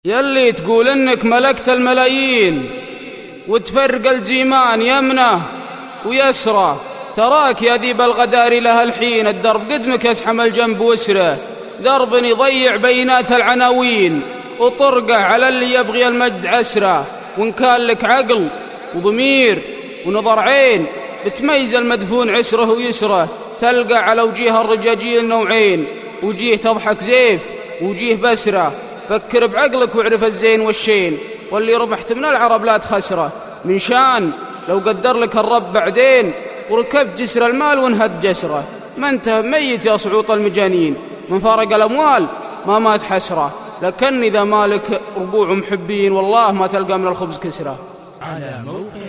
يلي تقول انك ملكت الملايين وتفرق الجيمان يمنه ويسره، تراك يا ذيب الغدار لها الحين، الدرب قدمك يسحم الجنب وسره، درب يضيع بينات العناوين وطرقه على اللي يبغي المجد عسره. وإن كان لك عقل وضمير ونظر عين بتميز المدفون عسره ويسره، تلقى على وجيه الرجاجيل نوعين، وجيه تضحك زيف وجيه بسره. فكر بعقلك واعرف الزين والشين، واللي ربحت من العرب لا تخسره، من شان لو قدر لك الرب بعدين وركبت جسر المال وانهد جسره. ما انت ميت يا صعوط المجانين، من فارق الأموال ما مات حسره، لكن إذا مالك ربوع محبين والله ما تلقى من الخبز كسره. على موقع